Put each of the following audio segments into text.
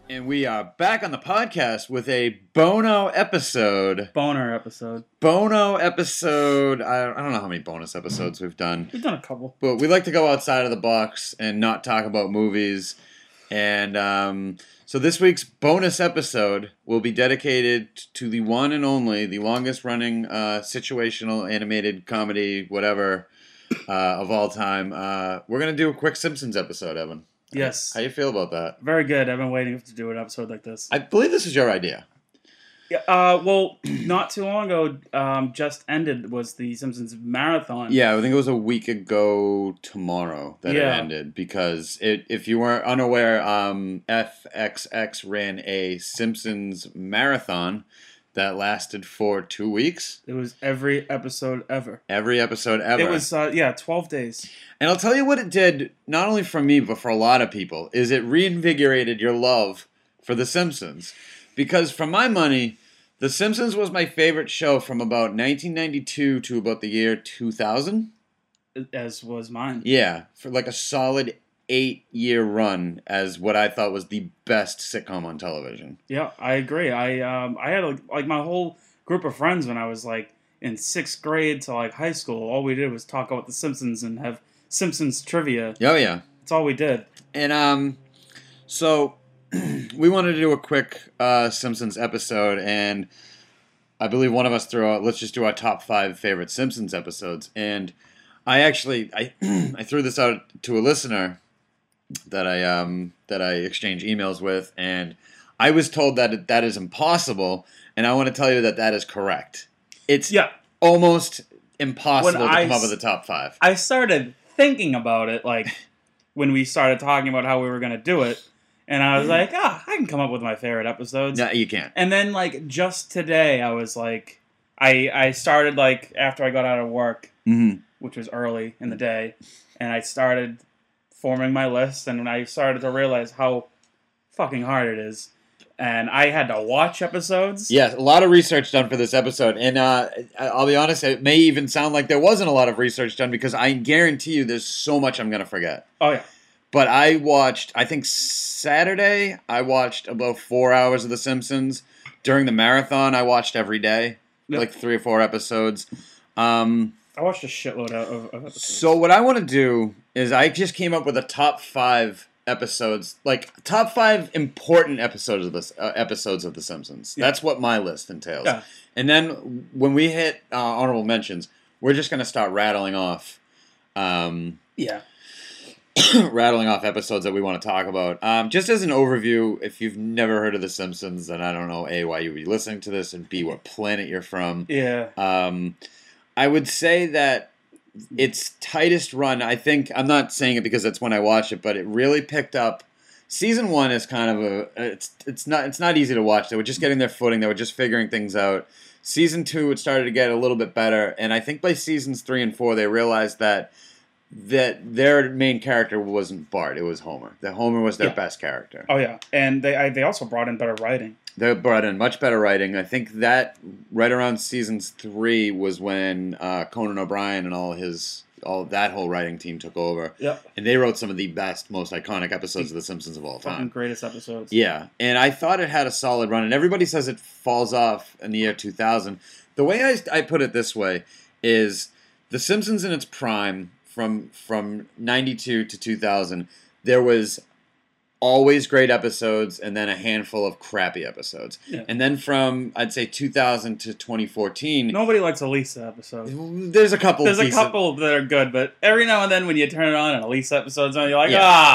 And we are back on the podcast with a Bono episode. Boner episode. Bono episode. I don't know how many bonus episodes we've done. We've done a couple. But we like to go outside of the box and not talk about movies. And so this week's bonus episode will be dedicated to the one and only, the longest running situational animated comedy, whatever, of all time. We're going to do a quick Simpsons episode, Evan. Yes. How do you feel about that? Very good. I've been waiting to do an episode like this. I believe this is your idea. Yeah. Well, not too long ago, just ended was the Simpsons marathon. Yeah, I think it was a week ago tomorrow that it ended because if you weren't unaware, FXX ran a Simpsons marathon that lasted for 2 weeks. It was every episode ever. Every episode ever. It was 12 days. And I'll tell you what it did, not only for me, but for a lot of people, is it reinvigorated your love for The Simpsons. Because for my money, The Simpsons was my favorite show from about 1992 to about the year 2000. As was mine. Yeah, for like a solid 8-year run as what I thought was the best sitcom on television. Yeah, I agree. I had like my whole group of friends when I was like in 6th grade to like high school. All we did was talk about The Simpsons and have Simpsons trivia. Oh yeah, that's all we did. And so we wanted to do a quick Simpsons episode, and I believe one of us threw out, let's just do our top 5 favorite Simpsons episodes. And I threw this out to a listener that I exchanged emails with, and I was told that that is impossible, and I want to tell you that that is correct. It's almost impossible to come up with a top 5. I started thinking about it, like, when we started talking about how we were going to do it, and I was like, I can come up with my favorite episodes. No, you can't. And then, like, just today, I was like, I started, like, after I got out of work, which was early in the day, and I started forming my list, and I started to realize how fucking hard it is. And I had to watch episodes. Yes, a lot of research done for this episode. And I'll be honest, it may even sound like there wasn't a lot of research done because I guarantee you there's so much I'm going to forget. Oh, yeah. But I watched, I think Saturday, I watched about 4 hours of The Simpsons. During the marathon, I watched every day, like 3 or 4 episodes. I watched a shitload of episodes. So what I want to do is I just came up with a top 5 episodes, like top 5 important episodes of this episodes of The Simpsons. Yeah. That's what my list entails. Yeah. And then when we hit honorable mentions, we're just going to start rattling off. Rattling off episodes that we want to talk about. Just as an overview, if you've never heard of The Simpsons, then I don't know A, why you would be listening to this, and B, what planet you're from. Yeah. I would say that its tightest run, I think, I'm not saying it because that's when I watched it, but it really picked up. Season 1 is kind of it's not easy to watch. They were just getting their footing. They were just figuring things out. Season 2, it started to get a little bit better, and I think by seasons 3 and 4, they realized that their main character wasn't Bart, it was Homer. That Homer was their best character. Oh, yeah. And they also brought in better writing. They brought in much better writing. I think that right around seasons 3 was when Conan O'Brien and all that whole writing team took over. Yep. And they wrote some of the best, most iconic episodes of The Simpsons of all time. Fucking greatest episodes. Yeah. And I thought it had a solid run. And everybody says it falls off in the year 2000. The way I put it this way is The Simpsons in its prime from 92 to 2000, there was always great episodes and then a handful of crappy episodes. Yeah. And then from, I'd say, 2000 to 2014... Nobody likes a Lisa episode. There's a couple that are good, but every now and then when you turn it on and a Lisa episode's on, you're like,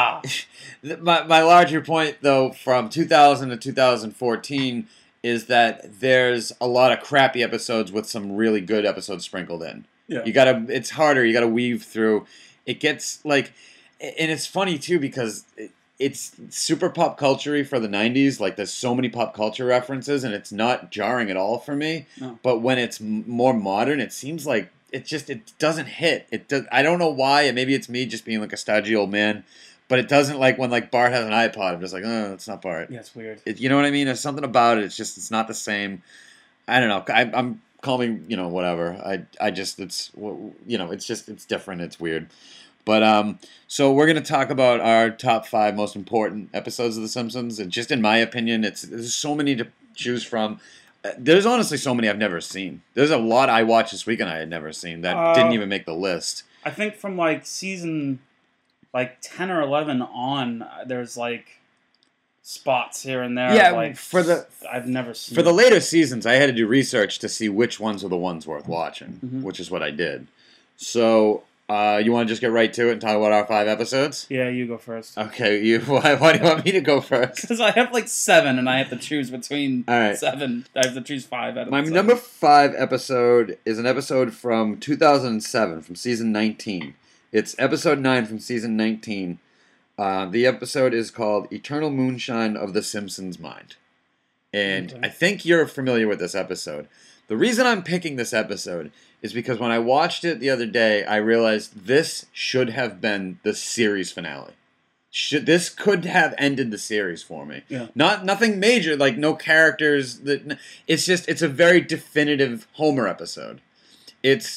My larger point, though, from 2000 to 2014 is that there's a lot of crappy episodes with some really good episodes sprinkled in. Yeah. It's harder. You gotta weave through. It gets like, and it's funny too because it's super pop culture-y for the 90s. Like there's so many pop culture references and it's not jarring at all for me. No. But when it's more modern, it seems like it doesn't hit. I don't know why. And maybe it's me just being like a stodgy old man. But it doesn't like when like Bart has an iPod. I'm just like, oh, it's not Bart. Yeah, it's weird. You know what I mean? There's something about it. It's not the same. I don't know. I'm call me, whatever. I just, it's different. It's weird. But so we're gonna talk about our top 5 most important episodes of The Simpsons, and just in my opinion, there's so many to choose from. There's honestly so many I've never seen. There's a lot I watched this weekend I had never seen that didn't even make the list. I think from like season 10 or 11 on, there's like spots here and there. Yeah, like, I've never seen. For the later seasons, I had to do research to see which ones were the ones worth watching, which is what I did. So, you want to just get right to it and talk about our 5 episodes? Yeah, you go first. Okay, why do you want me to go first? Because I have like 7, and I have to choose between 7. I have to choose 5 out of my 7. number 5 episode is an episode from 2007, from season 19. It's episode 9 from season 19. The episode is called Eternal Moonshine of the Simpsons Mind. And I think you're familiar with this episode. The reason I'm picking this episode is because when I watched it the other day, I realized this should have been the series finale. This could have ended the series for me. Yeah. Nothing major, like no characters. It's a very definitive Homer episode. It's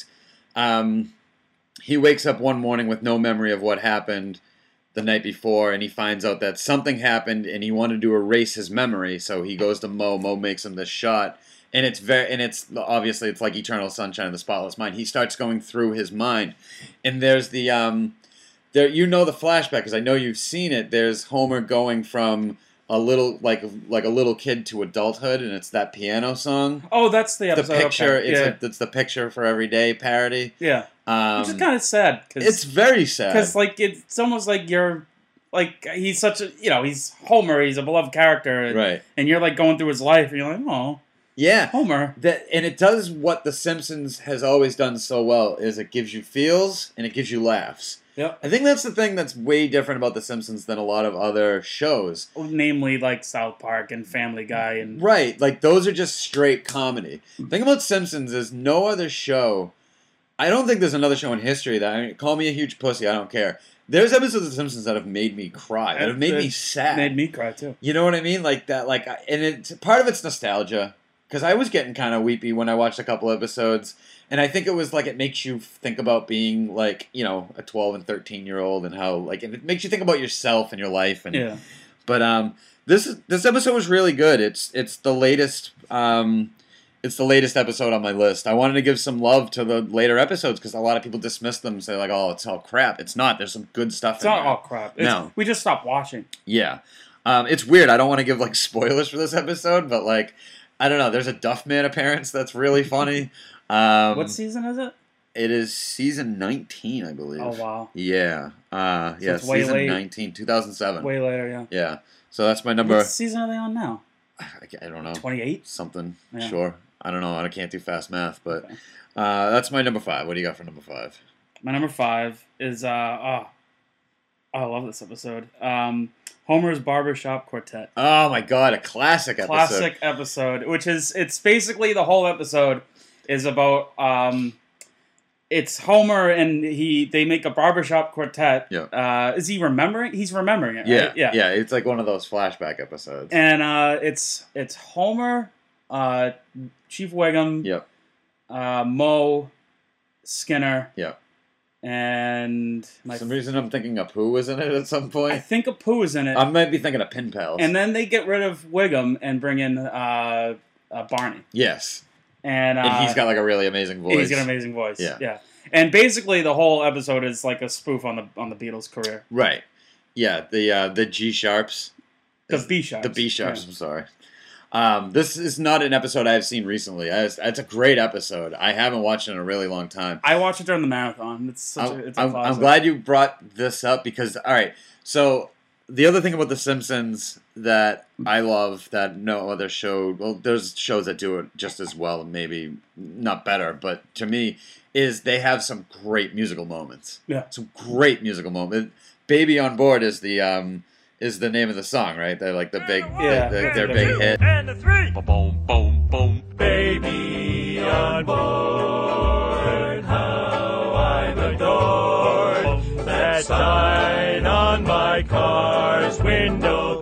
he wakes up one morning with no memory of what happened the night before, and he finds out that something happened, and he wanted to erase his memory, so he goes to Moe. Moe makes him this shot, and it's obviously it's like Eternal Sunshine of the Spotless Mind. He starts going through his mind, and there's the the flashback because I know you've seen it. There's Homer going from a little like a little kid to adulthood, and it's that piano song. Oh, that's the episode. The picture, okay. It's the Picture for Everyday parody. Yeah. Which is kind of sad. It's very sad. Because, like, it's almost like you're, like, he's such a, he's Homer, he's a beloved character. And, right. And you're, like, going through his life, and you're like, oh. Yeah. Homer. And it does what The Simpsons has always done so well, is it gives you feels, and it gives you laughs. Yep. I think that's the thing that's way different about The Simpsons than a lot of other shows. Namely, like, South Park and Family Guy. And right. Like, those are just straight comedy. The thing about Simpsons is no other show... I don't think there's another show in history that... call me a huge pussy, I don't care. There's episodes of The Simpsons that have made me cry, that have made me sad. Made me cry, too. You know what I mean? Like, that, like... And part of it's nostalgia. Because I was getting kind of weepy when I watched a couple episodes. And I think it was like it makes you think about being like, a 12 and 13-year-old and how, like, it makes you think about yourself and your life. And, yeah. But this episode was really good. It's the latest... It's the latest episode on my list. I wanted to give some love to the later episodes because a lot of people dismiss them and say, like, oh, it's all crap. It's not. There's some good stuff in there. It's not all crap. No. We just stopped watching. Yeah. It's weird. I don't want to give, like, spoilers for this episode, but, like, I don't know. There's a Duffman appearance that's really funny. What season is it? It is season 19, I believe. Oh, wow. Yeah. It's way season late. 19, 2007. Way later, yeah. Yeah. So that's my number... What season are they on now? I don't know. 28? Something. Yeah. Sure. I don't know. I can't do fast math, but okay. That's my number 5. What do you got for number 5? My number 5 is I love this episode. Homer's Barbershop Quartet. Oh my god, a classic episode. Classic episode, which is it's basically the whole episode is about it's Homer and they make a barbershop quartet. Yeah. Is he remembering? He's remembering it. Yeah. Right? Yeah. Yeah. It's like one of those flashback episodes. And it's Homer. Chief Wiggum, yep. Moe, Skinner, yep. And for some reason I'm thinking Apu was in it at some point. I think Apu is in it. I might be thinking of Pin Pals. And then they get rid of Wiggum and bring in Barney. Yes. And he's got like a really amazing voice. He's got an amazing voice. Yeah. Yeah. And basically the whole episode is like a spoof on the Beatles' career. Right. Yeah. The G sharps. The B sharps. The B sharps. Yeah. I'm sorry. This is not an episode I've seen recently. It's a great episode. I haven't watched it in a really long time. I watched it during the marathon. I'm glad you brought this up because, all right, so the other thing about The Simpsons that I love that no other show, well, there's shows that do it just as well and maybe not better, but to me, is they have some great musical moments. Yeah. Some great musical moments. Baby on Board is the name of the song, right? They're like the big, their big hit. And the 3. Boom, boom, boom. Baby on board, how I'm adored. That sign on my car's window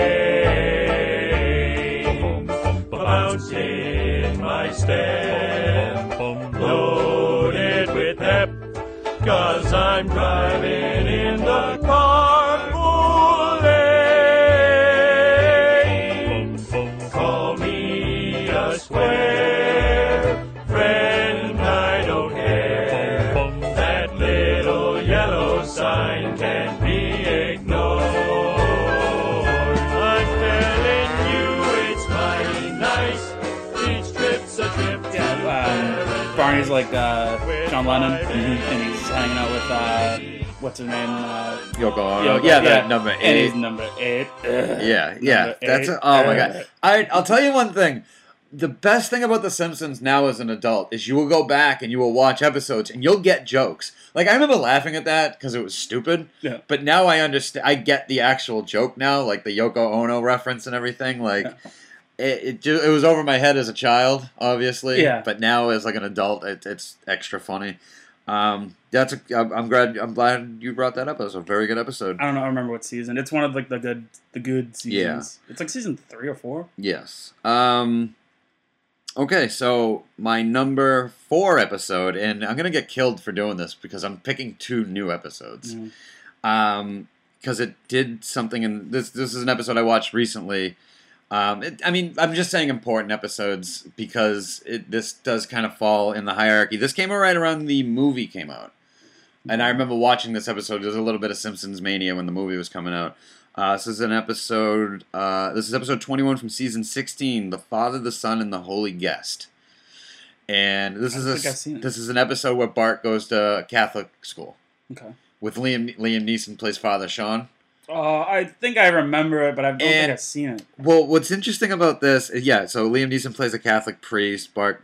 pane. Bounce in my step, loaded with pep, 'cause I I'm driving in the carpool lane. Call me a square friend, I don't care. That little yellow sign can't be ignored. I'm telling you, it's mighty nice. Each trip's a trip. Barney's like John Lennon, and he's hanging out with what's her name? Yoko Ono. Yoko, Yeah, that number 8. And he's number 8. Yeah. That's eight. oh my god. I'll tell you one thing. The best thing about The Simpsons now as an adult is you will go back and you will watch episodes and you'll get jokes. Like I remember laughing at that because it was stupid. Yeah. But now I understand. I get the actual joke now, like the Yoko Ono reference and everything. Like. Yeah. It was over my head as a child, obviously. Yeah. But now as like an adult, it's extra funny. I'm glad you brought that up. It was a very good episode. I don't know. I remember what season. It's one of like the good seasons. Yeah. It's like season 3 or 4. Yes. Okay, so my number 4 episode, and I'm gonna get killed for doing this because I'm picking 2 new episodes. Because it did something, and this is an episode I watched recently. I'm just saying important episodes because this does kind of fall in the hierarchy. This came out right around the movie came out. And I remember watching this episode. There was a little bit of Simpsons mania when the movie was coming out. This is episode 21 from season 16, The Father, the Son, and the Holy Guest. And this is an episode where Bart goes to Catholic school. Okay. With Liam Neeson plays Father Sean. I think I remember it, but I don't think I've seen it. Well, what's interesting about this is, so Liam Neeson plays a Catholic priest. Bart,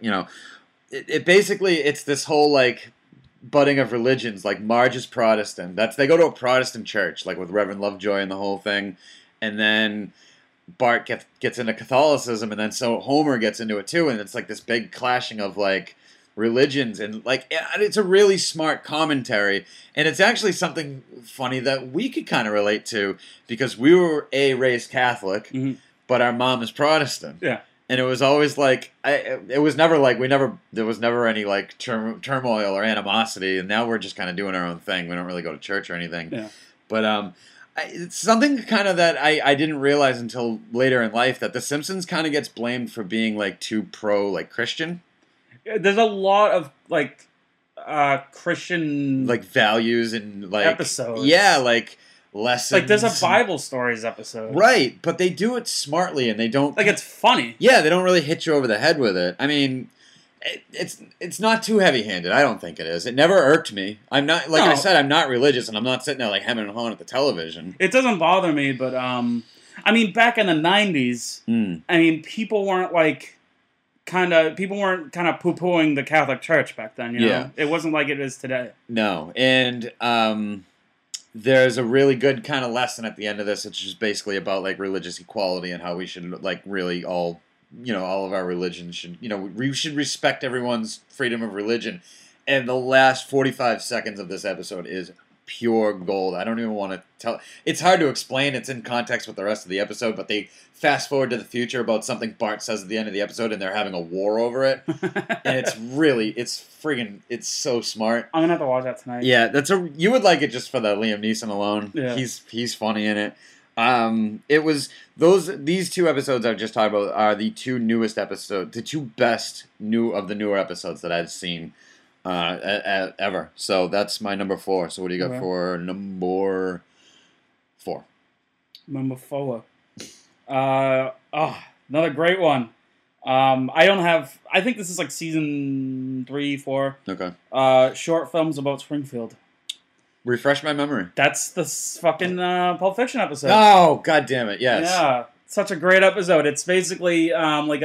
it basically, it's this whole, like, budding of religions. Like, Marge is Protestant. They go to a Protestant church, like, with Reverend Lovejoy and the whole thing. And then Bart gets into Catholicism, and then so Homer gets into it, too. And it's, like, this big clashing of, like, religions, and like it's a really smart commentary, and it's actually something funny that we could kind of relate to because we were raised Catholic, but our mom is Protestant. Yeah, and it was always like it was never like there was never any like turmoil or animosity, and now we're just kind of doing our own thing. We don't really go to church or anything. Yeah, but it's something kind of that I didn't realize until later in life that The Simpsons kind of gets blamed for being like too pro like Christian. There's a lot of like Christian like values and like episodes. Yeah, like lessons. Like there's a Bible stories episode. Right, but they do it smartly and they don't like it's funny. Yeah, they don't really hit you over the head with it. I mean, it's not too heavy-handed. I don't think it is. It never irked me. I'm not I said, I'm not religious and I'm not sitting there like hemming and hawing at the television. It doesn't bother me, but I mean back in the 90s, I mean people weren't kind of poo-pooing the Catholic Church back then, you know? Yeah. It wasn't like it is today. No, and there's a really good kind of lesson at the end of this. It's just basically about like religious equality and how we should like really all of our religions should, we should respect everyone's freedom of religion. And the last 45 seconds of this episode is pure gold. I don't even want to tell. It's hard to explain. It's in context with the rest of the episode, but they fast forward to the future about something Bart says at the end of the episode, and they're having a war over it. And it's so smart. I'm gonna have to watch that tonight. Yeah, you would like it just for the Liam Neeson alone. Yeah. He's funny in it. It was these 2 episodes I've just talked about are the 2 newest episodes, the 2 best of the newer episodes that I've seen. Ever. So that's my number 4. So what do you got for number 4? Number 4. Another great one. I think this is like season 3, 4. Okay. Short films about Springfield. Refresh my memory. That's the fucking Pulp Fiction episode. Oh, god damn it, yes. Yeah. Such a great episode. It's basically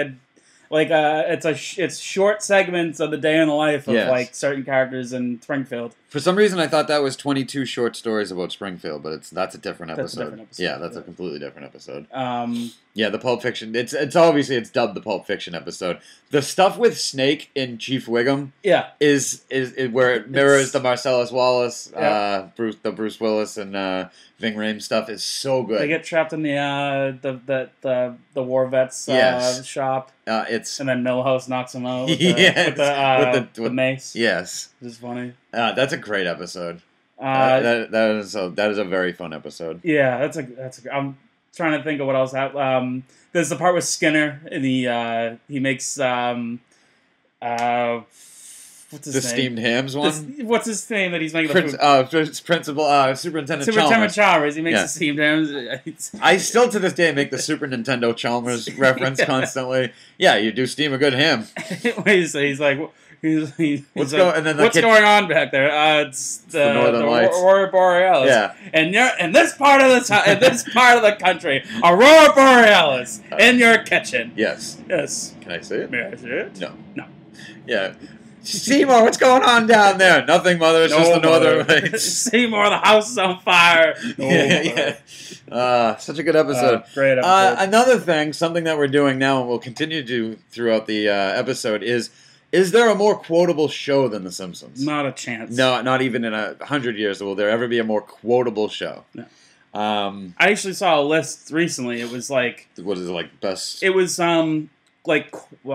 it's short segments of the day in the life of like certain characters in Springfield. For some reason, I thought that was 22 short stories about Springfield, but that's a different episode. That's a different episode. Yeah, that's a completely different episode. Yeah, the Pulp Fiction. It's obviously it's dubbed the Pulp Fiction episode. The stuff with Snake and Chief Wiggum, is where it mirrors the Marcellus Wallace, the Bruce Willis and Ving Rhames stuff is so good. They get trapped in the war vets shop. And then Milhouse knocks him out with the mace. Yes, which is funny. That's a great episode. That is a very fun episode. Yeah, that's. I'm trying to think of what else. There's the part with Skinner, and he makes what's his name? Steamed hams one. What's his name that he's making Superintendent Chalmers. He makes the steamed hams. I still to this day make the Super Nintendo Chalmers reference constantly. Yeah, you do steam a good ham. He's like. What's going on back there? It's the Northern Lights. Aurora Borealis. Yeah, and you're in this part of the country, Aurora Borealis in your kitchen. Yes. Can I see it? May I see it? No. Yeah. Seymour, what's going on down there? Nothing, Mother. It's just the Northern Lights. Seymour, the house is on fire. Such a good episode. Great episode. Another thing, something that we're doing now and we'll continue to do throughout the episode is there a more quotable show than The Simpsons? Not a chance. No, not even in 100 years will there ever be a more quotable show. No. I actually saw a list recently. It was like... What is it, like best... It was like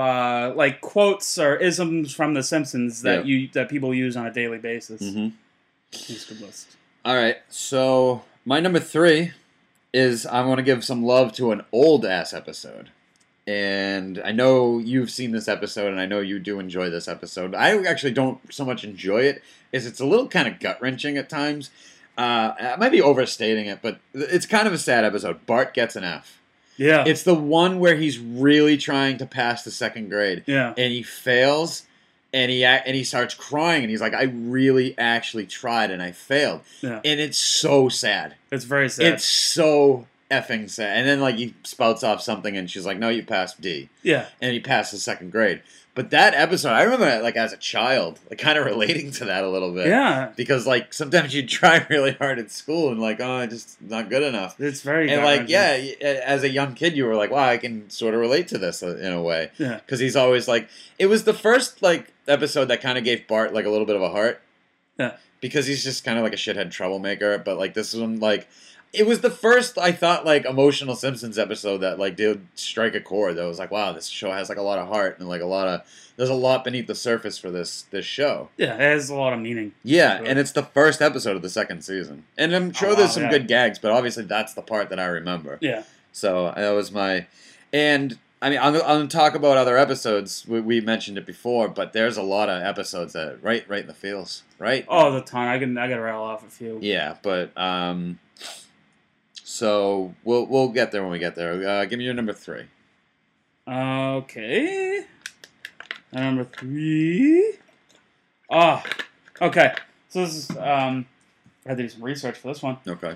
quotes or isms from The Simpsons that that people use on a daily basis. Mm-hmm. It's a good list. All right, so my number 3 is I want to give some love to an old-ass episode. And I know you've seen this episode, and I know you do enjoy this episode. I actually don't so much enjoy it, as it's a little kind of gut-wrenching at times. I might be overstating it, but it's kind of a sad episode. Bart Gets an F. Yeah. It's the one where he's really trying to pass the second grade. Yeah. And he fails, and he starts crying, and he's like, I really actually tried, and I failed. Yeah. And it's so sad. It's very sad. It's so effing sad. And then like he spouts off something and she's like, no, you passed D. Yeah. And he passed the second grade. But that episode, I remember like as a child, like kind of relating to that a little bit. Yeah. Because like sometimes you try really hard at school and like, oh, it's just not good enough. It's very And like, yeah, as a young kid, you were like, wow, I can sort of relate to this in a way. Yeah. Because he's always like, it was the first like episode that kind of gave Bart like a little bit of a heart. Yeah. Because he's just kind of like a shithead troublemaker. But like this one, like, it was the first, I thought, like, emotional Simpsons episode that, like, did strike a chord. That was like, wow, this show has, like, a lot of heart and, like, there's a lot beneath the surface for this show. Yeah, it has a lot of meaning. Yeah, and it's the first episode of the second season. And I'm sure there's some good gags, but obviously that's the part that I remember. Yeah. So that was my... And, I mean, I'm going to talk about other episodes. We mentioned it before, but there's a lot of episodes that right in the feels, right? Oh, the ton. I got to rattle off a few. Yeah, but... So we'll get there when we get there. Give me your number 3. Okay. Number 3. Oh, okay. So this is I had to do some research for this one. Okay.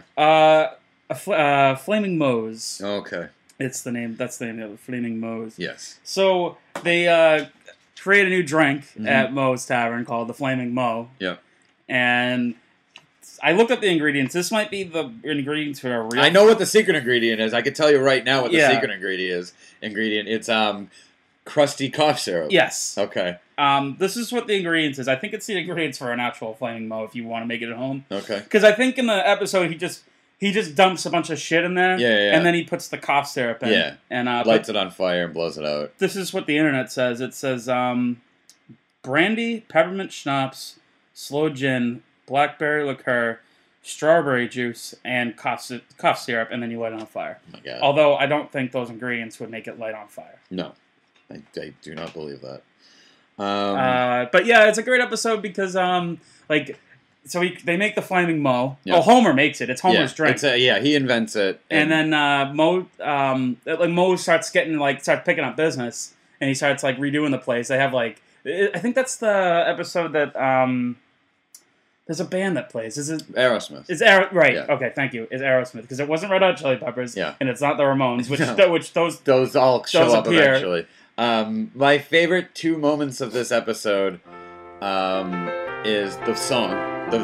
Flaming Moe's. Okay. That's the name of the Flaming Moe's. Yes. So they create a new drink at Moe's Tavern called the Flaming Moe. Yep. And I looked up the ingredients. This might be the ingredients for a real... I know what the secret ingredient is. I can tell you right now what the secret ingredient is. It's crusty cough syrup. Yes. Okay. This is what the ingredients is. I think it's the ingredients for an actual Flaming Moe if you want to make it at home. Okay. Because I think in the episode he just dumps a bunch of shit in there. Yeah. And then he puts the cough syrup in. Yeah. And lights it on fire and blows it out. This is what the internet says. It says brandy, peppermint schnapps, sloe gin, blackberry liqueur, strawberry juice, and cough syrup, and then you light it on fire. Oh my God. Although I don't think those ingredients would make it light on fire. No. I do not believe that. But yeah, it's a great episode because they make the Flaming Moe. Yeah. Oh, Homer makes it. It's Homer's drink. He invents it. And then Moe starts picking up business, and he starts like redoing the place. They have I think that's the episode that there's a band that plays. Is it Aerosmith? Right. Yeah. Okay, thank you. It's Aerosmith because it wasn't Red Hot Chili Peppers. Yeah. And it's not the Ramones, which those all show up appear. Eventually. My favorite 2 moments of this episode is the song, the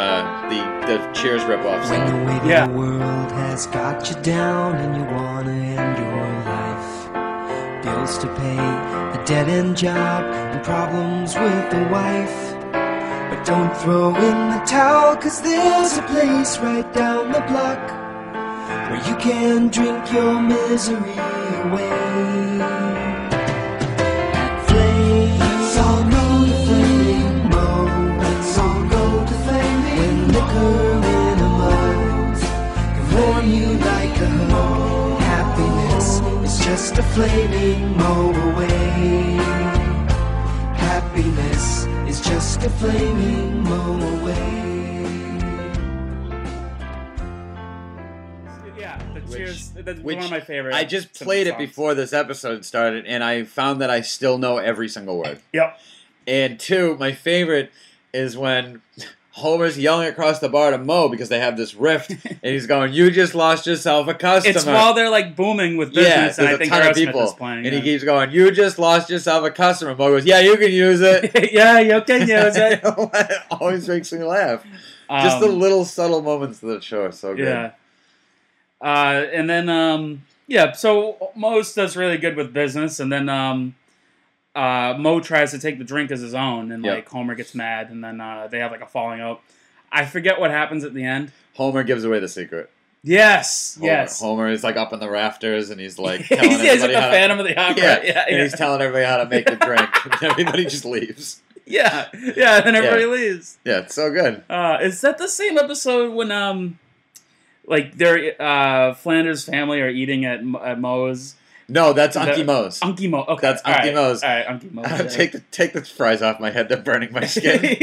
Cheers ripoff song. When the weight of the world has got you down and you wanna end your life, bills to pay, a dead-end job, and problems with the wife. But don't throw in the towel, 'cause there's a place right down the block where you can drink your misery away. Let's all go to Flaming Moe. Let's all go to Flaming. When liquor just a flaming moe away. Happiness is just a flaming moe away. Yeah, that's one of my favorites. I just played it before this episode started, and I found that I still know every single word. Yep. And two, my favorite is when Homer's yelling across the bar to Moe because they have this rift, and he's going, "You just lost yourself a customer." It's while they're like booming with business, and I think Aerosmith is playing. And he keeps going, "You just lost yourself a customer." Moe goes, "Yeah, you can use it." Yeah, you can use it. It always makes me laugh. Just the little subtle moments of the show are so good. Yeah. And then, so Moe's does really good with business, and then Moe tries to take the drink as his own, and like Homer gets mad, and then they have like a falling out. I forget what happens at the end. Homer gives away the secret. Yes, yes. Homer is like up in the rafters, and he's like telling everybody how the Phantom of the Opera. And he's telling everybody how to make the drink, and everybody just leaves. Yeah, and everybody leaves. Yeah, it's so good. Is that the same episode when like their Flanders family are eating at Moe's? No, that's Unky Moe's. Unky Moe. Okay, that's Unky Moe's. All right, Unky Moe's. Take the fries off my head. They're burning my skin.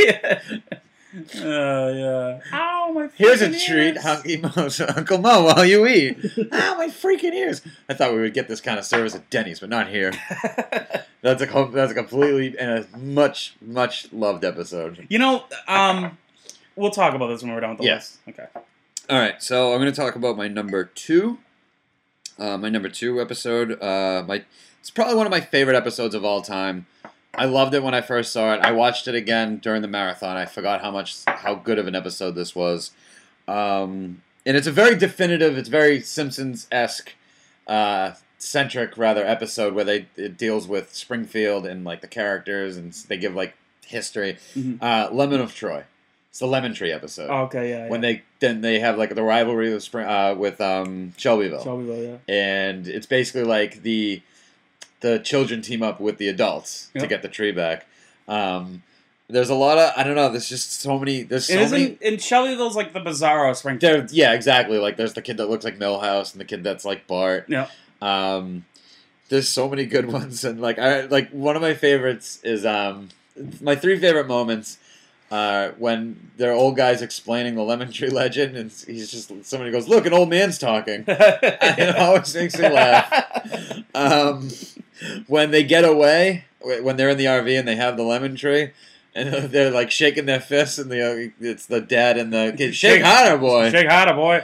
Yeah. Ow, my freaking Here's a ears. treat, Unky Moe's. Uncle Moe, while you eat. Ow, my freaking ears. I thought we would get this kind of service at Denny's, but not here. That's a completely and a much loved episode. You know, we'll talk about this when we're done with the list. Okay. All right, so I'm going to talk about my number 2. My number 2 episode. It's probably one of my favorite episodes of all time. I loved it when I first saw it. I watched it again during the marathon. I forgot how good of an episode this was. And it's a very definitive, it's very Simpsons-esque, centric rather episode where it deals with Springfield and like the characters, and they give like history. Mm-hmm. Lemon of Troy. It's the Lemon Tree episode. Oh, okay, yeah. When they have like the rivalry with Shelbyville. Shelbyville, yeah. And it's basically like the children team up with the adults to get the tree back. There's a lot of, I don't know, there's just so many, in Shelbyville's like the Bizarro Springfield. Yeah, exactly. Like there's the kid that looks like Milhouse and the kid that's like Bart. Yeah. There's so many good ones, and like one of my favorites is my 3 favorite moments. When their old guy's explaining the Lemon Tree legend, and somebody goes, "Look, an old man's talking." And it always makes me laugh. When they get away, when they're in the RV and they have the lemon tree, and they're like shaking their fists, and it's the dad and the kid, "Shake harder, boy! Shake harder, boy!"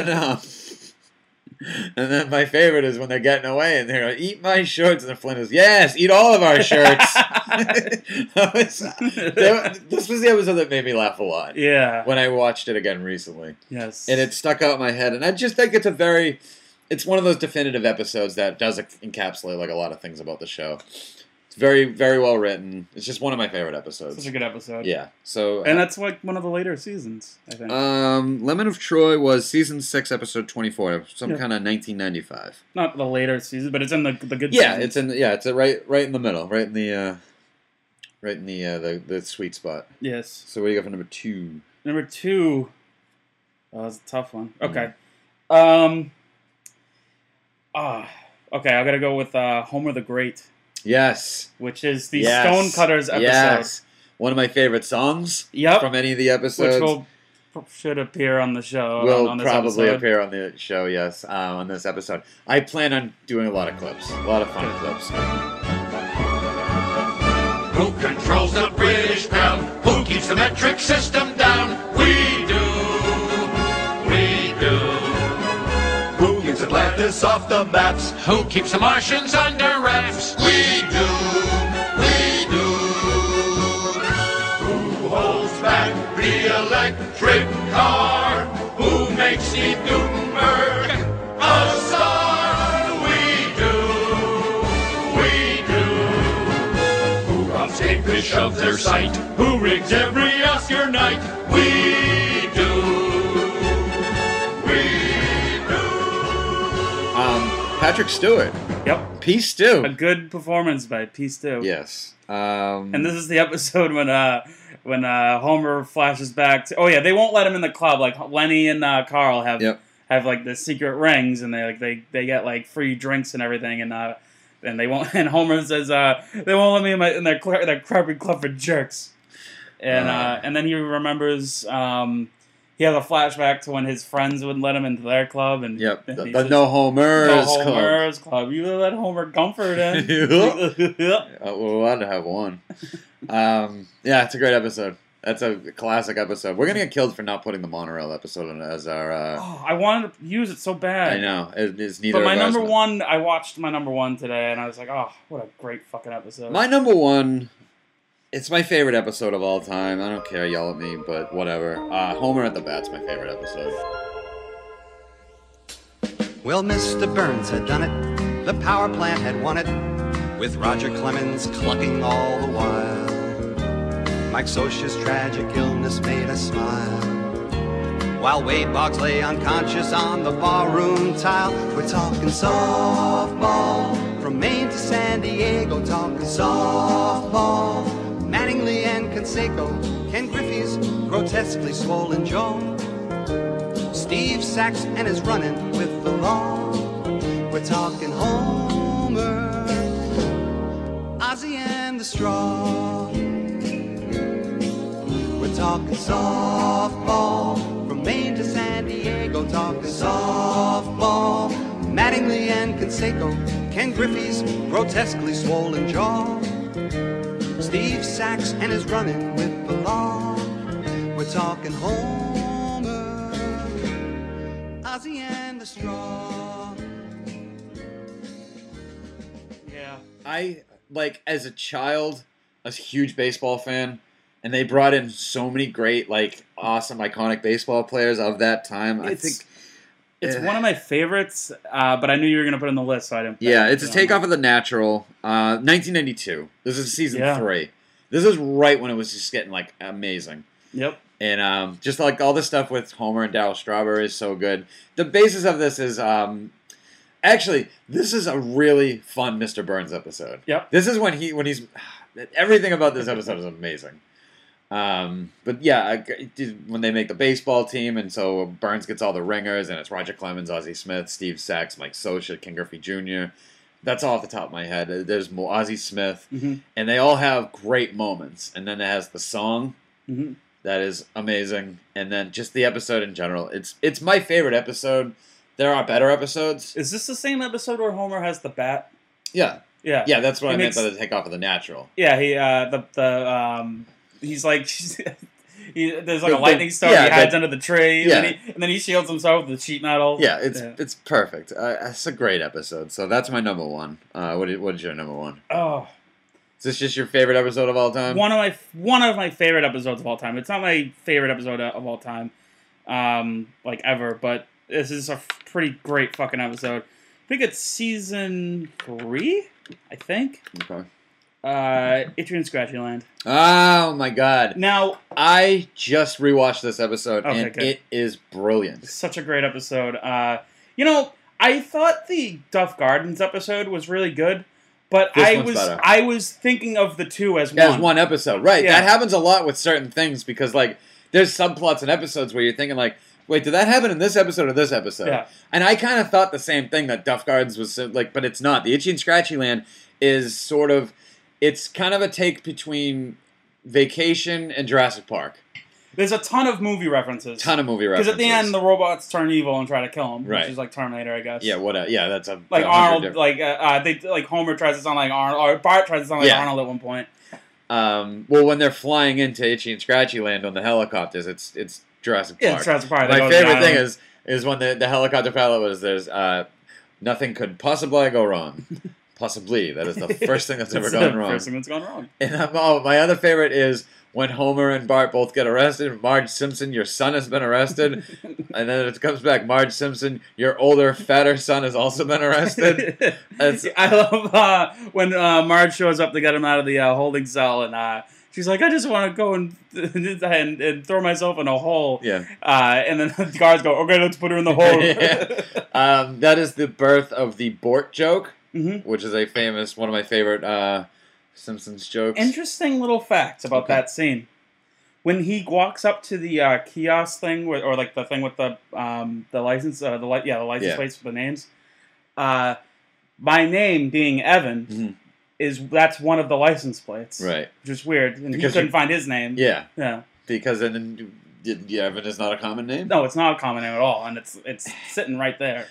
And then my favorite is when they're getting away and they're like, "Eat my shirts," and the Flint is, "Yes, eat all of our shirts." This was the episode that made me laugh a lot. Yeah. When I watched it again recently. Yes. And it stuck out in my head, and I just think it's one of those definitive episodes that does encapsulate like a lot of things about the show. It's very, very well written. It's just one of my favorite episodes. Such a good episode. Yeah. So, and that's like one of the later seasons, I think. Lemon of Troy was season 6, episode 24, kind of 1995. Not the later season, but it's in the good. Yeah, seasons. it's right in the middle, right in the sweet spot. Yes. So what do you got for number 2? Number 2. Oh, that's a tough one. Okay. Okay, I gotta go with Homer the Great. Yes. Which is the Stonecutters episode. Yes. One of my favorite songs. Yep. From any of the episodes. Which should appear on the show. Will probably appear on the show, yes, on this episode. I plan on doing a lot of clips. A lot of fun clips. Who controls the British crown? Who keeps the metric system down? We do. We do. Who keeps Atlantis off the maps? Who keeps the Martians under wraps? We do. We do. Who holds back the electric car? Who makes Steve Gutenberg a star? We do. We do. Who robs Cavefish of their sight? Who rigs every Oscar night? We do. We do. Patrick Stewart. Yep. P. Stew. A good performance by P. Stew. Yes. And this is the episode when Homer flashes back to... Oh, yeah, they won't let him in the club. Like, Lenny and Carl have have like the secret rings, and they get like free drinks and everything, and they won't. And Homer says they won't let me in their crappy club for jerks. And then he remembers he has a flashback to when his friends wouldn't let him into their club, and the says, No Homers Club. You let Homer Comfort in. We're allowed to have one. Yeah, it's a great episode. That's a classic episode. We're gonna get killed for not putting the monorail episode as our. I wanted to use it so bad. I know it's neither. But my of number ours, one, I watched my number one today, and I was like, oh, what a great fucking episode. My number one. It's my favorite episode of all time. I don't care, yell at me, but whatever. Homer at the Bat's my favorite episode. Well, Mr. Burns had done it. The power plant had won it, with Roger Clemens clucking all the while. Mike Socha's tragic illness made us smile, while Wade Boggs lay unconscious on the barroom tile. We're talking softball, from Maine to San Diego, talking softball. Mattingly and Canseco, Ken Griffey's grotesquely swollen jaw, Steve Sachs and his running with the law. We're talking Homer, Ozzie and the Straw. We're talking softball, from Maine to San Diego, talking softball. Mattingly and Canseco, Ken Griffey's grotesquely swollen jaw, Steve Sachs and his running with the law. We're talking Homer, Ozzie and the Straw. Yeah. I, as a child, a huge baseball fan, and they brought in so many great, awesome, iconic baseball players of that time. It's one of my favorites, but I knew you were going to put it on the list, so I didn't. Yeah, it's a takeoff of The Natural. 1992. This is season 3. This is right when it was just getting, amazing. Yep. And just, all the stuff with Homer and Darryl Strawberry is so good. The basis of this is, actually, this is a really fun Mr. Burns episode. Yep. This is when he's, everything about this episode is amazing. But yeah, when they make the baseball team, and so Burns gets all the ringers, and it's Roger Clemens, Ozzie Smith, Steve Sachs, Mike Socha, Ken Griffey Jr. That's all off the top of my head. There's more Ozzie Smith, and they all have great moments. And then it has the song that is amazing, and then just the episode in general. It's my favorite episode. There are better episodes. Is this the same episode where Homer has the bat? Yeah. Yeah. Yeah, that's what I meant by the takeoff of The Natural. Yeah, he's like, there's a lightning storm. He hides under the tree, and then he shields himself with the sheet metal. Yeah, it's perfect. It's a great episode. So that's my number one. What is your number one? Oh, is this just your favorite episode of all time? One of my favorite episodes of all time. It's not my favorite episode of all time, ever, but this is a pretty great fucking episode. I think it's season 3. I think. Okay. Itchy and Scratchy Land. Oh my god. Now, I just rewatched this episode, and good. it is brilliant. Such a great episode. I thought the Duff Gardens episode was really good, but I was thinking of the two as one. As one episode, right. Yeah. That happens a lot with certain things, because there's subplots in episodes where you're thinking wait, did that happen in this episode or this episode? Yeah. And I kind of thought the same thing, that Duff Gardens was but it's not. The Itchy and Scratchy Land is sort of, it's kind of a take between Vacation and Jurassic Park. There's a ton of movie references. Because at the end, the robots turn evil and try to kill him, right. Which is like Terminator, I guess. Yeah, whatever. Yeah, that's a Arnold. Homer tries to sound like Arnold, or Bart tries to sound like Arnold at one point. Well, when they're flying into Itchy and Scratchy Land on the helicopters, it's Jurassic Park. Yeah, it's Jurassic Park. My favorite thing is when the helicopter pilot was, there's nothing could possibly go wrong. Possibly. That is the first thing that's ever gone wrong. First thing that's gone wrong. And my other favorite is when Homer and Bart both get arrested. Marge Simpson, your son has been arrested. And then it comes back, Marge Simpson, your older, fatter son has also been arrested. I love when Marge shows up to get him out of the holding cell, and she's like, I just want to go and throw myself in a hole. Yeah. And then the guards go, okay, let's put her in the hole. Yeah. That is the birth of the Bort joke, which is one of my favorite Simpsons jokes. Interesting little facts about that scene. when he walks up to the kiosk thing, or like the thing with the license, the license plates for the names. My name being Evan that's one of the license plates, right? Which is weird, and because he couldn't find his name. Yeah, yeah. Because then Evan is not a common name. No, it's not a common name at all, and it's sitting right there.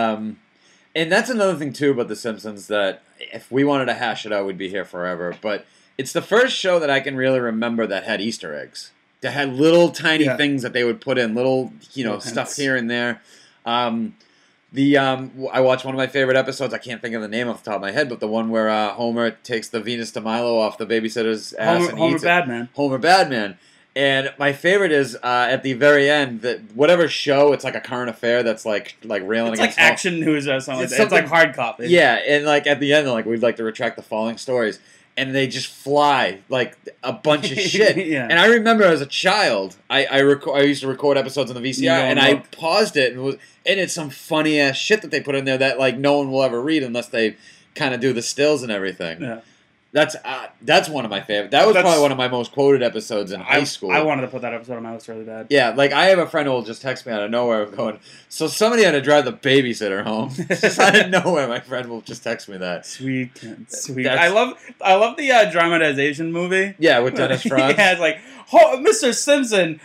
And that's another thing too about The Simpsons, that if we wanted to hash it out, we'd be here forever. But it's the first show that I can really remember that had Easter eggs. That had little tiny things that they would put in, little stuff here and there. I watched one of my favorite episodes. I can't think of the name off the top of my head, but the one where Homer takes the Venus de Milo off the babysitter's ass and eats it. Badman. Homer Badman. And my favorite is at the very end, that whatever show, it's like a current affair that's like railing it's against like Action News or something like that. It's like Hard Copy. Yeah, and like at the end, like we'd like to retract the following stories. And they just fly like a bunch of shit. Yeah. And I remember as a child, I used to record episodes on the VCR, and I paused it, and it's some funny ass shit that they put in there that like no one will ever read unless they kind of do the stills and everything. Yeah. That's one of my favorite. That was probably one of my most quoted episodes in high school. I wanted to put that episode on my list really bad. Yeah, like I have a friend who will just text me out of nowhere going, so somebody had to drive the babysitter home. Just out of nowhere, my friend will just text me that. Sweet. I love the dramatization movie. Yeah, with Dennis Franz. Yeah, it's like, Mr. Simpson,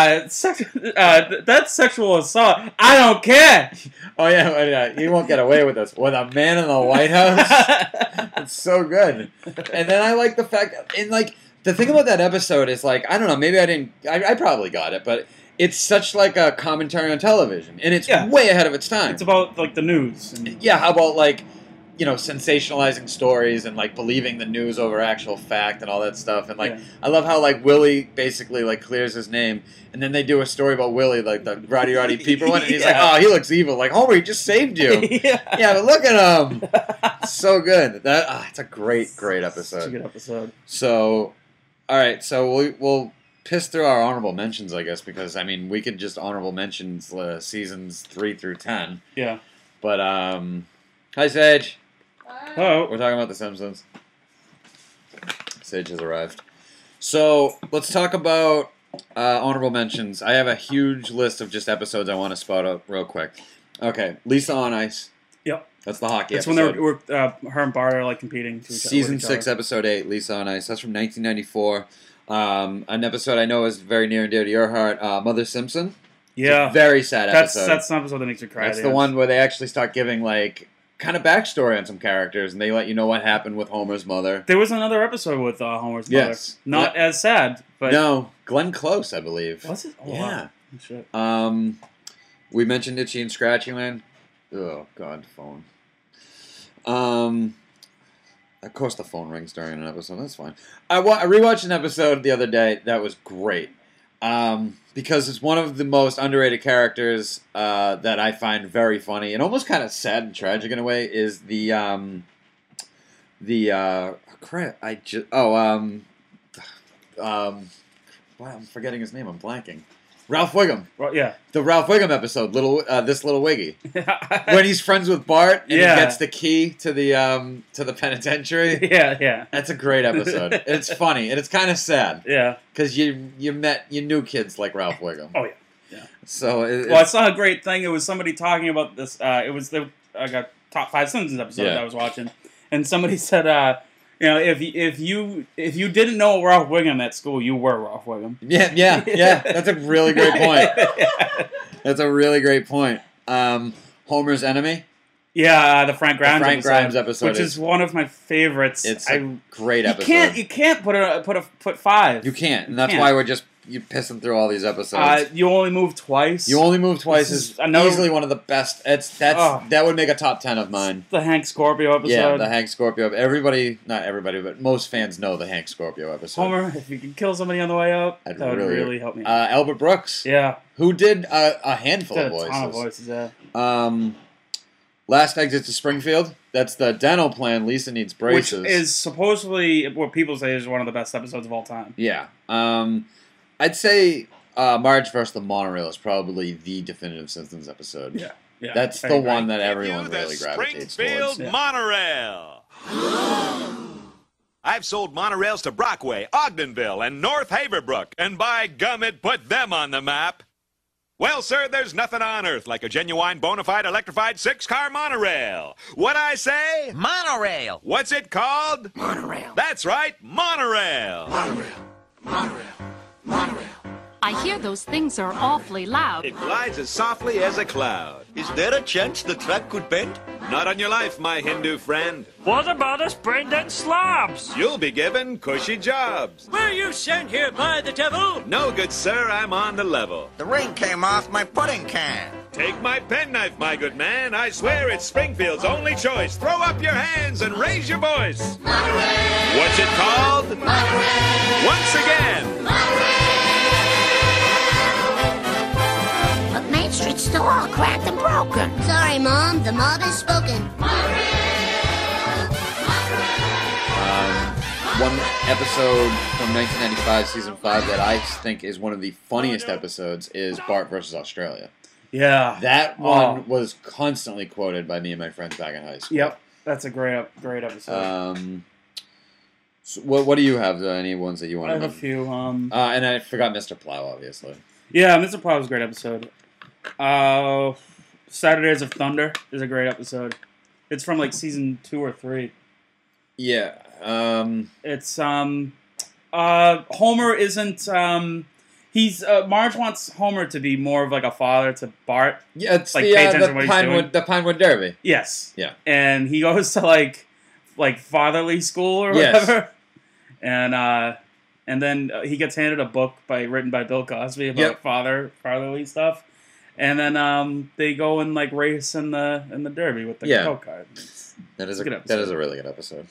that's sexual assault. I don't care. Oh yeah, you won't get away with this. With a man in the White House, it's so good. And then I like the fact, and like the thing about that episode is like, I don't know, maybe I probably got it, but it's such like a commentary on television, and it's way ahead of its time. It's about like the news. Yeah, how about like, sensationalizing stories and like believing the news over actual fact and all that stuff. And like, I love how like Willie basically like clears his name, and then they do a story about Willie, like the Roddy Piper one, and he's like, oh, he looks evil. Like, Homer, he just saved you. Yeah, but look at him. It's so good. It's a great episode. It's a good episode. So, all right, so we'll piss through our honorable mentions, I guess, because I mean we could just honorable mentions seasons 3 through 10. Yeah. But hi Sage. Hello. We're talking about The Simpsons. Sage has arrived. So, let's talk about honorable mentions. I have a huge list of just episodes I want to spot out real quick. Okay, Lisa on Ice. Yep. That's the hockey episode. That's when they were her and Bart are like competing to each other. Season 6, Episode 8, Lisa on Ice. That's from 1994. An episode I know is very near and dear to your heart, Mother Simpson. Yeah. It's a very sad episode. That's an episode that makes you cry. That's the one where they actually start giving, like, kind of backstory on some characters, and they let you know what happened with Homer's mother. There was another episode with Homer's mother. Yes. Not as sad, but... No, Glenn Close, I believe. Was it? Oh, yeah. Wow. Shit. We mentioned Itchy and Scratchy Land. Oh, God, phone. Of course the phone rings during an episode. That's fine. I rewatched an episode the other day that was great. Because it's one of the most underrated characters that I find very funny and almost kind of sad and tragic in a way is I'm forgetting his name. I'm blanking. Ralph Wiggum. Well, yeah. The Ralph Wiggum episode, This Little Wiggy. When he's friends with Bart and he gets the key to the penitentiary. Yeah. That's a great episode. It's funny and it's kind of sad. Yeah. Because you knew kids like Ralph Wiggum. Oh yeah. So I saw a great thing. It was somebody talking about this. It was the top 5 Simpsons episode that I was watching, and somebody said, if you didn't know Ralph Wiggum at school, you were Ralph Wiggum. Yeah. That's a really great point. That's a really great point. Homer's Enemy. Yeah, the Frank Grimes episode, which is one of my favorites. It's a great episode. You can't put 5. You can't, and that's why you're pissing through all these episodes. You Only Move Twice. You Only Move Twice is easily one of the best. That would make a top 10 of mine. The Hank Scorpio episode. Yeah, the Hank Scorpio. Not everybody, but most fans know the Hank Scorpio episode. Homer, if you could kill somebody on the way out, that would really help me. Albert Brooks. Yeah. Who did a handful of voices. A ton of voices, yeah. Last Exit to Springfield. That's the dental plan. Lisa needs braces. Which is supposedly what people say is one of the best episodes of all time. Yeah. I'd say Marge vs. the Monorail is probably the definitive Simpsons episode. Yeah. That's the one that everyone really gravitates towards. Springfield Monorail. I've sold monorails to Brockway, Ogdenville, and North Haverbrook, and by gum, it put them on the map. Well, sir, there's nothing on earth like a genuine, bona fide, electrified 6-car monorail. What I say? Monorail. What's it called? Monorail. That's right, monorail. Monorail. Monorail. Monorail. I hear those things are awfully loud. It glides as softly as a cloud. Is there a chance the track could bend? Not on your life, my Hindu friend. What about us brain-dead slobs? You'll be given cushy jobs. Were you sent here by the devil? No, good sir, I'm on the level. The ring came off my pudding can. Take my penknife, my good man. I swear it's Springfield's only choice. Throw up your hands and raise your voice. Monorail. What's it called? Monorail. Once again. Monorail. But Main Street's still all cracked and broken. Sorry, Mom. The mob has spoken. One episode from 1995, season 5, that I think is one of the funniest episodes is Bart versus Australia. Yeah, that one was constantly quoted by me and my friends back in high school. Yep, that's a great episode. So what do you have? Any ones that you want? I have a few. And I forgot Mr. Plow, obviously. Yeah, Mr. Plow was a great episode. Saturdays of Thunder is a great episode. It's from like season 2 or 3. Yeah. It's Homer isn't he's Marge wants Homer to be more of like a father to Bart. Yeah, it's like the Pinewood Derby. Yes. Yeah. And he goes to like fatherly school or whatever. Yes. And then he gets handed a book written by Bill Cosby about fatherly stuff. And then they go and like race in the Derby with the Coke card. That is a really good episode.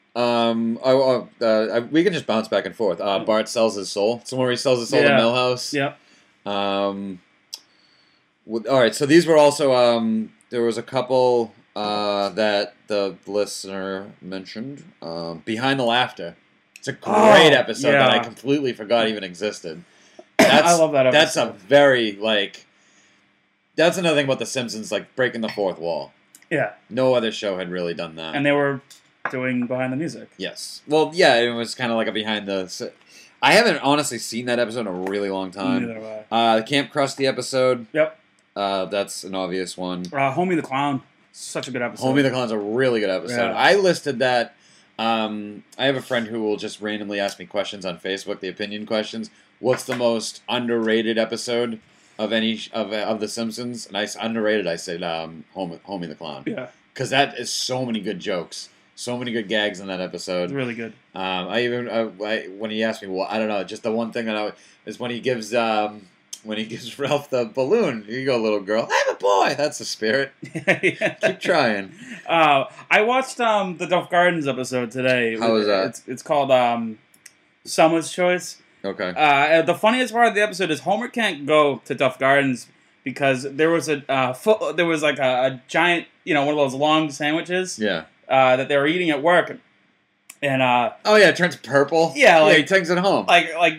We can just bounce back and forth. Bart sells his soul. It's the one where he sells his soul to Milhouse. Yep. All right, so these were also there was a couple that the listener mentioned. Behind the Laughter. It's a great episode that I completely forgot even existed. I love that episode. That's a very that's another thing about The Simpsons, like breaking the fourth wall. Yeah. No other show had really done that. And they were doing Behind the Music. Yes. Well, yeah, it was kind of like a behind the... I haven't honestly seen that episode in a really long time. Neither have I. The Camp Krusty episode. Yep. That's an obvious one. Homie the Clown. Such a good episode. Homie the Clown's a really good episode. Yeah. I listed that... I have a friend who will just randomly ask me questions on Facebook, the opinion questions. What's the most underrated episode of any of The Simpsons? And I underrated. I said Homie the Clown. Yeah. Because that is so many good jokes, so many good gags in that episode. It's really good. When he asked me, well, I don't know, just the one thing is when he gives Ralph the balloon. Here you go, little girl. I'm a boy. That's the spirit. Keep trying. I watched the Duff Gardens episode today. How was that? It's called Someone's Choice. Okay. The funniest part of the episode is Homer can't go to Duff Gardens because there was a giant, one of those long sandwiches. Yeah. That they were eating at work, and it turns purple. Yeah, he takes it home.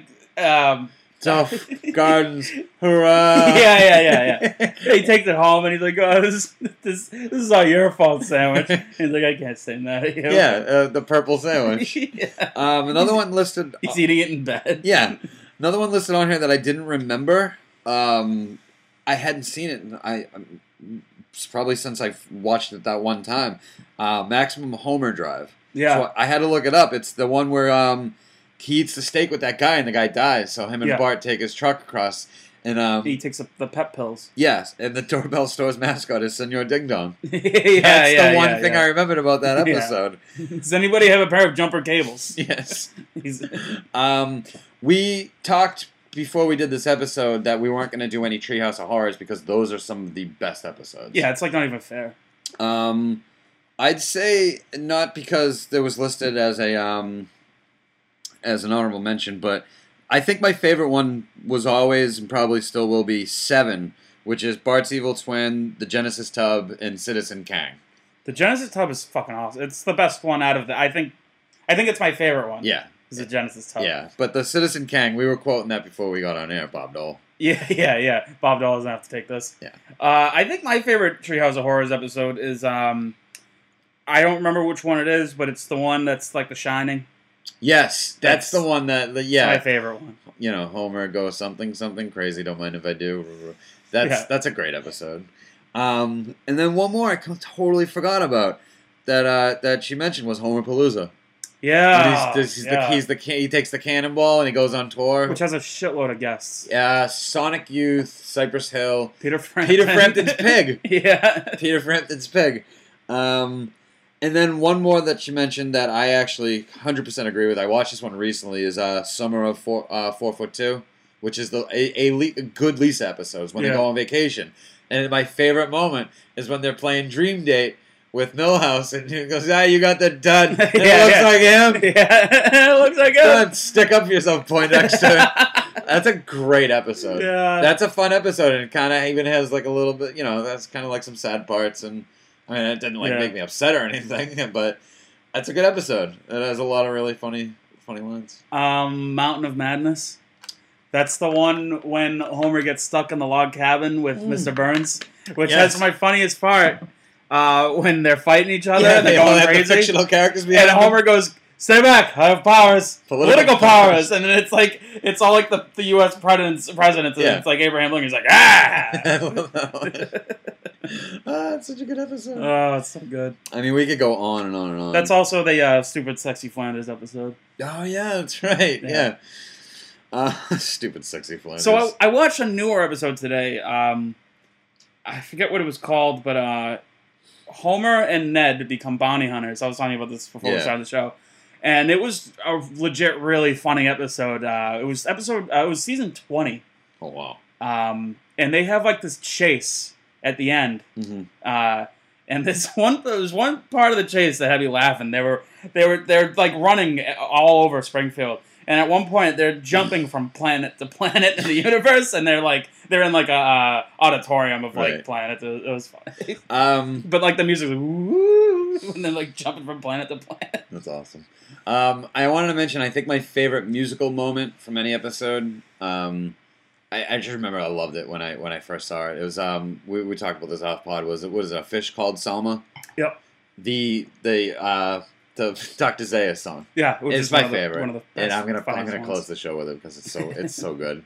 Duff Gardens, hurrah! Yeah. He takes it home and he's like, "Oh, this is all your fault, sandwich." He's like, "I can't stand that." Yeah, the purple sandwich. Yeah. Another one listed. He's eating it in bed. Yeah, another one listed on here that I didn't remember. I hadn't seen it, and probably since I watched it that one time. Maximum Homer Drive. Yeah, so I had to look it up. It's the one where he eats the steak with that guy, and the guy dies. So him and Bart take his truck across, and he takes the pep pills. Yes, and the doorbell store's mascot is Senor Ding Dong. That's the one thing I remembered about that episode. Does anybody have a pair of jumper cables? Yes. We talked before we did this episode that we weren't going to do any Treehouse of Horrors because those are some of the best episodes. Yeah, it's like not even fair. I'd say not because it was listed as an honorable mention, but I think my favorite one was always and probably still will be 7, which is Bart's Evil Twin, the Genesis Tub, and Citizen Kang. The Genesis Tub is fucking awesome. It's the best one out of the. I think it's my favorite one. Yeah, is the Genesis Tub. Yeah, but the Citizen Kang, we were quoting that before we got on air, Bob Dole. Yeah. Bob Dole doesn't have to take this. Yeah. I think my favorite Treehouse of Horrors episode is I don't remember which one it is, but it's the one that's like The Shining. Yes, that's the one that yeah, my favorite one. You know, Homer goes something crazy. Don't mind if I do. That's a great episode. And then one more I totally forgot about that she mentioned was Homer Palooza. Yeah, he takes the cannonball and he goes on tour, which has a shitload of guests. Yeah, Sonic Youth, Cypress Hill, Peter Frampton's pig. Yeah, Peter Frampton's pig. And then one more that she mentioned that I actually 100% agree with. I watched this one recently. Is Summer of 4'2", which is a good Lisa episodes when they go on vacation. And my favorite moment is when they're playing Dream Date with Milhouse, and he goes, you got the dud. And it looks like him. Yeah, it looks like him. Dud, stick up for yourself, Poindexter. That's a great episode. Yeah. That's a fun episode, and it kind of even has like a little bit, that's kind of like some sad parts, and I mean, it didn't make me upset or anything, but that's a good episode. It has a lot of really funny lines. Mountain of Madness. That's the one when Homer gets stuck in the log cabin with Mr. Burns, which has my funniest part. When they're fighting each other and they're going crazy. The fictional characters and Homer goes, "Stay back! I have powers, political powers." And then it's all like the U.S. presidents. And it's like Abraham Lincoln. He's like, "Ah!" I love that one. It's such a good episode. Oh, it's so good. I mean, we could go on and on and on. That's also the Stupid Sexy Flanders episode. Oh yeah, that's right. Yeah. Stupid Sexy Flanders. So I watched a newer episode today. I forget what it was called, but Homer and Ned become bounty hunters. I was talking about this before we started the show. And it was a legit, really funny episode. It was season 20. Oh, wow. And they have like this chase at the end. Mm-hmm. And there was one part of the chase that had me laughing. They're like running all over Springfield. And at one point, they're jumping from planet to planet in the universe, and they're in like a auditorium of like planets. It was funny. But like the music was woo, and then like jumping from planet to planet. That's awesome. I wanted to mention, I think my favorite musical moment from any episode. I just remember I loved it when I first saw it. It was we talked about this off pod. Was it a fish called Selma? Yep. The Dr. Zaya song. Yeah, it's my favorite. One of the best, and I'm gonna close the show with it because it's so good.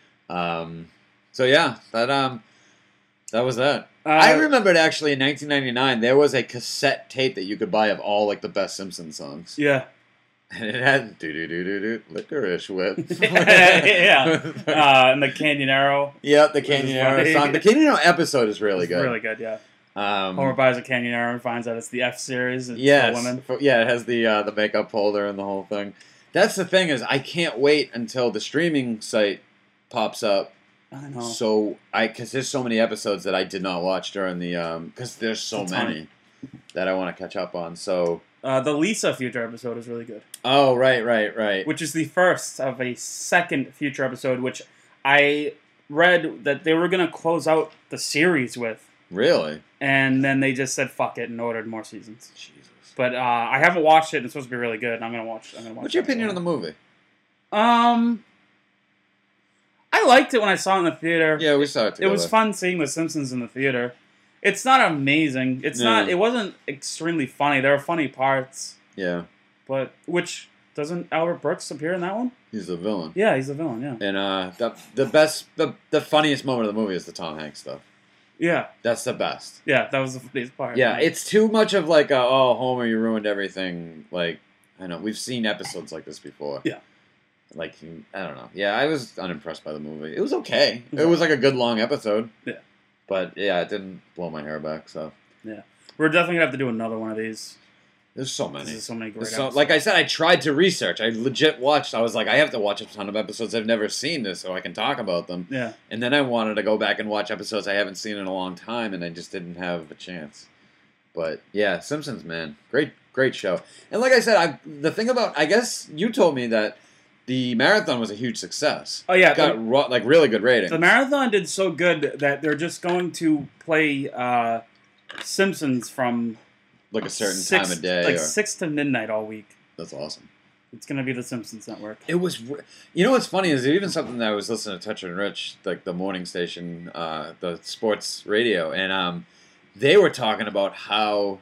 So yeah, that was that. I remembered actually in 1999 there was a cassette tape that you could buy of all like the best Simpsons songs. Yeah. And it had do licorice whip. Yeah. And the Canyonero. Yep, the Canyonero song. The Canyonero episode is really good. Really good, yeah. Homer buys a Canyonero and finds out it's the F series. It's yes, for women. It has the makeup holder and the whole thing. That's the thing is I can't wait until the streaming site pops up. I know. So because there's so many episodes that I did not watch during the because there's so many that I want to catch up on. So the Lisa Future episode is really good. Oh right. Which is the first of a second Future episode, which I read that they were going to close out the series with. Really? And then they just said fuck it and ordered more seasons. Jesus. But I haven't watched it. It's supposed to be really good. And I'm gonna watch. What's your opinion on the movie? I liked it when I saw it in the theater. Yeah, we saw it together. It was fun seeing The Simpsons in the theater. It's not amazing. It's not. It wasn't extremely funny. There are funny parts. Yeah. But doesn't Albert Brooks appear in that one? He's the villain. Yeah, he's the villain. Yeah. And the funniest moment of the movie is the Tom Hanks stuff. Yeah. That's the best. Yeah, that was the funniest part. Yeah, it's too much of like, Homer, you ruined everything. Like, I know, we've seen episodes like this before. Yeah. Like, I don't know. Yeah, I was unimpressed by the movie. It was okay. It was like a good long episode. Yeah. But, yeah, it didn't blow my hair back, so. Yeah. We're definitely going to have to do another one of these. There's so many. There's so many great episodes. Like I said, I tried to research. I legit watched. I was like, I have to watch a ton of episodes I've never seen this so I can talk about them. Yeah. And then I wanted to go back and watch episodes I haven't seen in a long time, and I just didn't have a chance. But, yeah, Simpsons, man. Great show. And like I said, the thing about, I guess you told me that the marathon was a huge success. Oh, yeah. Got really good ratings. The marathon did so good that they're just going to play Simpsons from... like a certain time of day. Like 6 to midnight all week. That's awesome. It's going to be the Simpsons Network. It was... You know what's funny is even something that I was listening to Touch and Rich, like the morning station, the sports radio, and they were talking about how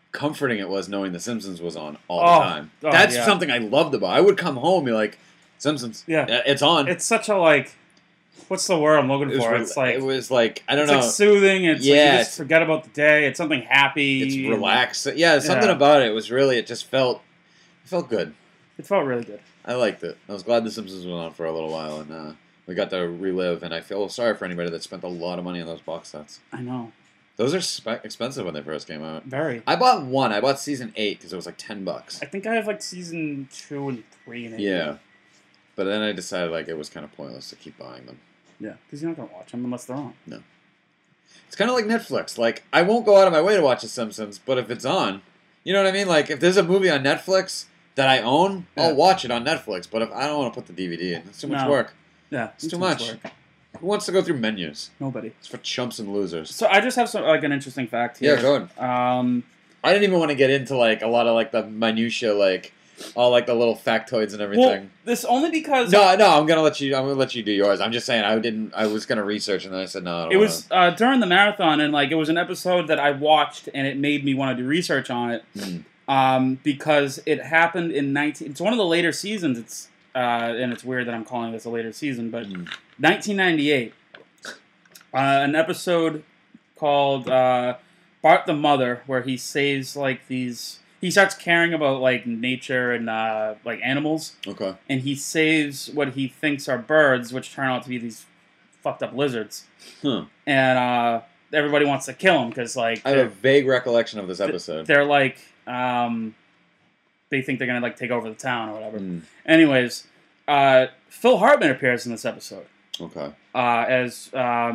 comforting it was knowing The Simpsons was on all the time. That's yeah. something I loved about it. I would come home and be like, Simpsons. Yeah. It's on. It's such a, like, what's the word I'm looking for? It was like, I don't know. It's like soothing. It's like you just forget about the day. It's something happy. It's relaxed. Yeah, something about it. It was really, it felt good. It felt really good. I liked it. I was glad The Simpsons was on for a little while, and we got to relive, and I feel sorry for anybody that spent a lot of money on those box sets. I know. Those are expensive when they first came out. Very. I bought one. I bought season 8 because it was like $10. I think I have like season 2 and 3 in it. Yeah. But then I decided like it was kind of pointless to keep buying them. Yeah, because you're not going to watch them unless they're on. No. It's kind of like Netflix. Like, I won't go out of my way to watch The Simpsons, but if it's on, you know what I mean? Like, if there's a movie on Netflix that I own, I'll watch it on Netflix. But if I don't want to put the DVD in, it's too much work. Yeah, it's too much. Work. Who wants to go through menus? Nobody. It's for chumps and losers. So I just have some like an interesting fact here. Yeah, go ahead. I didn't even want to get into like a lot of like the minutia, like all like the little factoids and everything. Well, this only because no, I'm gonna let you do yours. I'm just saying I was gonna research and then I said no. I don't was during the marathon and like it was an episode that I watched and it made me want to do research on it because it happened in It's one of the later seasons. It's and it's weird that I'm calling this a later season, but 1998, an episode called Bart the Mother, where he saves like these. He starts caring about like nature and like animals. Okay. And he saves what he thinks are birds, which turn out to be these fucked up lizards. Huh. And everybody wants to kill him because like I have a vague recollection of this episode. They're like they think they're gonna like take over the town or whatever. Anyways, Phil Hartman appears in this episode. Okay. As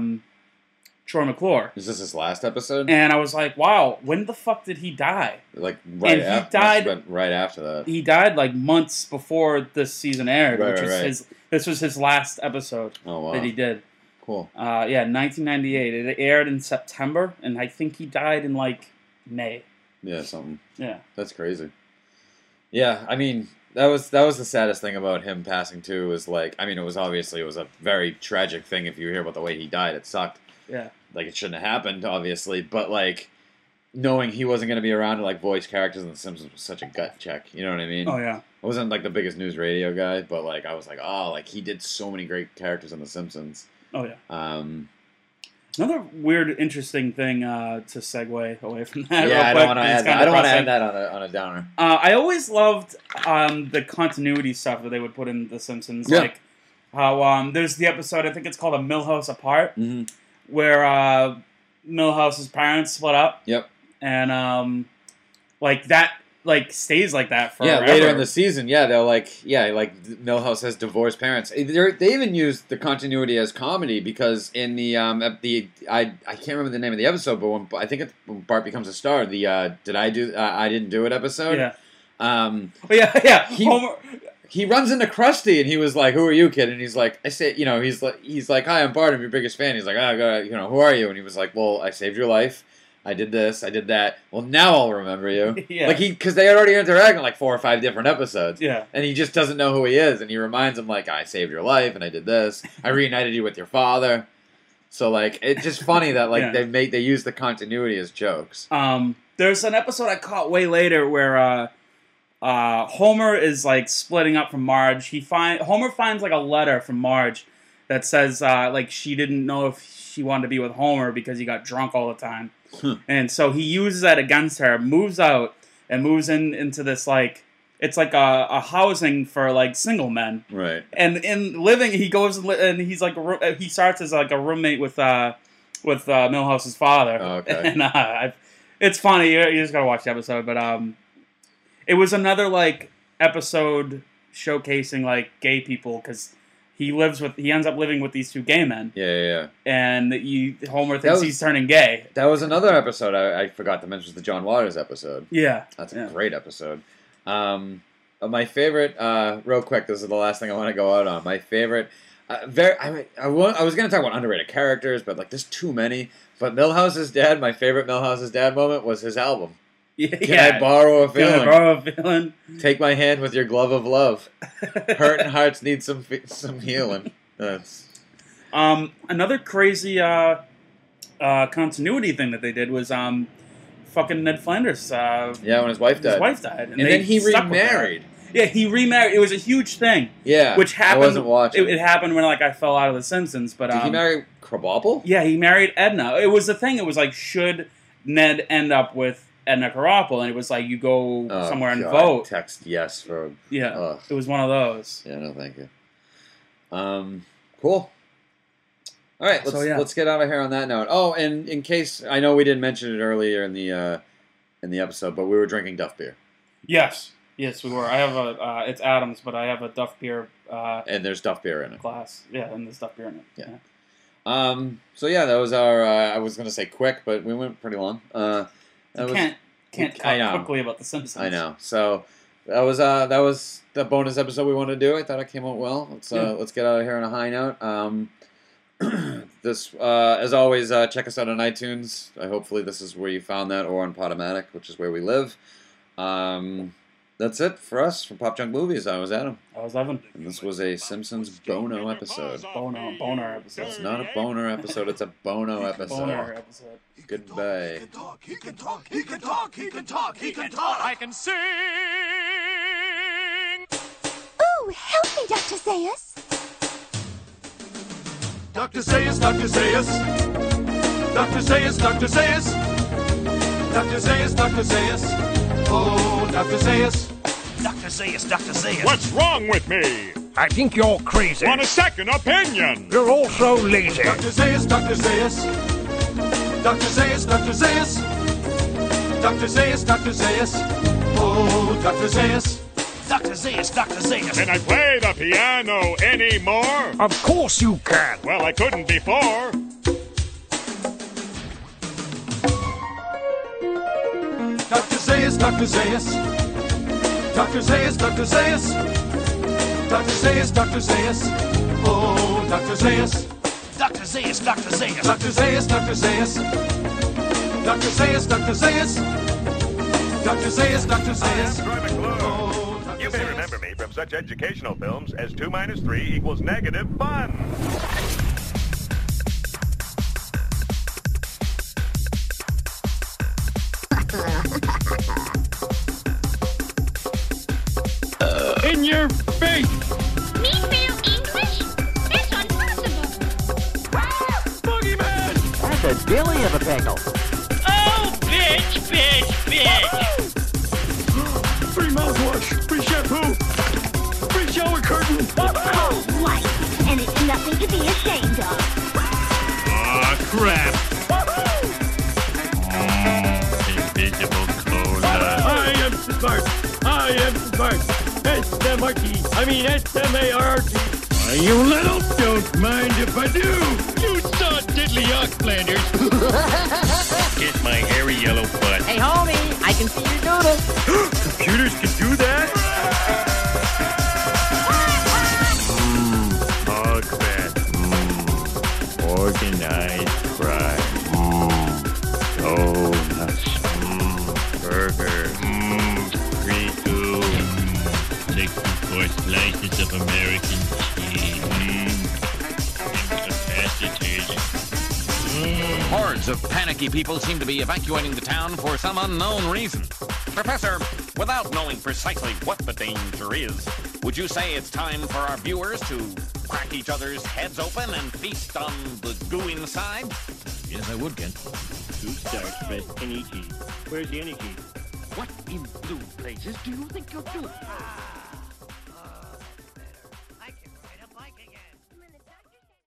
Troy McClure. Is this his last episode? And I was like, wow, when the fuck did he die? Like right after. He died right after that. He died like months before this season aired, this was his last episode that he did. Cool. Yeah, 1998. It aired in September, and I think he died in like May. Yeah, something. Yeah. That's crazy. Yeah, I mean, that was the saddest thing about him passing too. Was like, I mean, it was a very tragic thing. If you hear about the way he died, it sucked. Yeah. Like it shouldn't have happened, obviously, but like knowing he wasn't going to be around to like voice characters in The Simpsons was such a gut check. You know what I mean? Oh yeah. I wasn't like the biggest news radio guy, but like I was like, oh, like he did so many great characters in The Simpsons. Oh yeah. Another weird, interesting thing to segue away from that. Yeah, I don't want to add that on a downer. I always loved the continuity stuff that they would put in The Simpsons, like how there's the episode, I think it's called A Milhouse Apart, where Milhouse's parents split up. Yep. And like that stays like that forever. Yeah, later in the season, they'll like Milhouse has divorced parents. They even used the continuity as comedy because in the I can't remember the name of the episode, but when Bart becomes a star, the I didn't do it episode. Yeah. Homer. He runs into Krusty and he was like, "Who are you, kid?" And he's like, "I say, he's like, "Hi, I'm Bart. I'm your biggest fan." He's like, "Oh, God, who are you?" And he was like, "Well, I saved your life. I did this, I did that. Well, now I'll remember you." Yeah. Like because they had already interacted in like 4 or 5 different episodes. Yeah. And he just doesn't know who he is, and he reminds him like, "I saved your life, and I did this. I reunited you with your father." So like, it's just funny that like they use the continuity as jokes. There's an episode I caught way later where Homer is like splitting up from Marge. Homer finds like a letter from Marge that says like she didn't know if she wanted to be with Homer because he got drunk all the time. And so he uses that against her, moves out, and moves into this, like, it's like a housing for, like, single men. Right. And in living, he goes and he's like, he starts as, like, a roommate with Milhouse's father. Oh, okay. And it's funny, you just gotta watch the episode, but it was another, like, episode showcasing, like, gay people, because he ends up living with these 2 gay men. Yeah. And Homer thinks he's turning gay. That was another episode I forgot to mention, was the John Waters episode. Yeah. That's a great episode. My favorite, real quick, this is the last thing I want to go out on. My favorite, I was going to talk about underrated characters, but like there's too many. But Milhouse's dad, my favorite Milhouse's dad moment was his album. Can I borrow a feeling? Can I borrow a feeling? Take my hand with your glove of love. Hurting hearts need some healing. That's another crazy continuity thing that they did was fucking Ned Flanders. When his wife died. And then he remarried. Yeah, he remarried. It was a huge thing. Yeah, which happened. I wasn't watching. It happened when I fell out of The Simpsons. But did he marry Krabappel? Yeah, he married Edna. It was the thing. It was like, should Ned end up with Edna Krabappel? And it was like, you go somewhere and vote. Text yes for. Yeah, it was one of those. Yeah, no, thank you. Cool. All right, let's get out of here on that note. Oh, and in case I know we didn't mention it earlier in the episode, but we were drinking Duff beer. Yes, we were. I have it's Adams, but I have a Duff beer. And there's Duff beer in it. Glass. Yeah, and there's Duff beer in it. Yeah. So yeah, that was our. I was gonna say quick, but we went pretty long. Can't talk quickly about The Simpsons. I know. So that was the bonus episode we wanted to do. I thought it came out well. Let's get out of here on a high note. This, as always, check us out on iTunes. Hopefully this is where you found that, or on Podomatic, which is where we live. That's it for us from Pop Junk Movies. I was Adam. I was Evan. And this was a Simpsons Bono episode. Boner episode. It's not a boner episode, it's a Bono episode. Boner episode. Goodbye. He can talk. I can sing. Ooh, help me, Dr. Zayas. Dr. Zayas, Dr. Zayas. Dr. Zayas, Dr. Zayas. Dr. Zayas, Dr. Zayas. Oh, Dr. Zayas. Dr. Zayas, Dr. Zayas. What's wrong with me? I think you're crazy. Want a second opinion? You're also lazy. Dr. Zayas, Dr. Zayas. Dr. Zayas, Dr. Zayas. Dr. Zayas, Dr. Zayas. Oh, Dr. Zayas. Dr. Zayas, Dr. Zayas. Can I play the piano anymore? Of course you can. Well, I couldn't before. Dr. Zayas, Dr. Zayas. Dr. Zayas, Dr. Zayas. Dr. Zayas, Dr. Zayas. Oh, Dr. Zayas. Dr. Zayas, Dr. Zayas. Dr. Zayas, Dr. Zayas. Dr. Zayas, Dr. Zayas. Dr. Zayas, Dr. Zayas. Oh, you may remember me from such educational films as 2 minus 3 equals negative fun. In your face! Me fail English? That's impossible. Boogeyman! That's a dilly of a pickle. Oh, bitch! Free mouthwash! Free shampoo! Free shower curtain! Oh, right. And it's nothing to be ashamed of. Aw, crap! Invisible cola. I am smart! S-M-A-R-T. You little, don't mind if I do. You saw diddly ox, Flanders. Kiss my hairy yellow butt. Hey, homie, I can see your doodle. Computers can do that? Hog fat. Organized crime. Donuts. Burger. Free-food. 64 slices of American cheese. Incapacitated. Hordes of panicky people seem to be evacuating the town for some unknown reason. Professor, without knowing precisely what the danger is, would you say it's time for our viewers to crack each other's heads open and feast on the goo inside? Yes, I would, Kent. 2 stars, but any cheese. Where's the any cheese? What in blue blazes do you think you're doing?